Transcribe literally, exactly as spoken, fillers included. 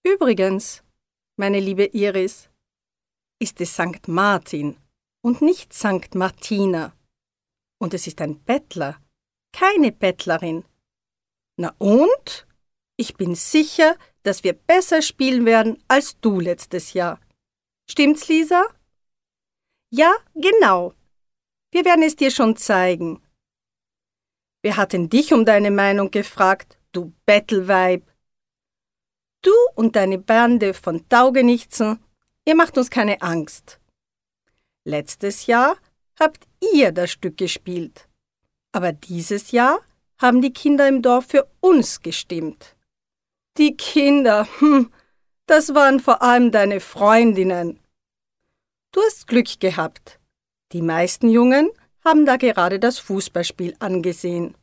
Übrigens, meine liebe Iris, ist es Sankt Martin und nicht Sankt Martina. Und es ist ein Bettler, keine Bettlerin. Na und? Ich bin sicher, dass wir besser spielen werden als du letztes Jahr. Stimmt's, Lisa? Ja, genau. Wir werden es dir schon zeigen. Wer hat denn dich um deine Meinung gefragt, du Bettelweib? Du und deine Bande von Taugenichtsen, ihr macht uns keine Angst. Letztes Jahr habt ihr das Stück gespielt. Aber dieses Jahr haben die Kinder im Dorf für uns gestimmt. Die Kinder, hm, das waren vor allem deine Freundinnen. Du hast Glück gehabt. Die meisten Jungen haben da gerade das Fußballspiel angesehen.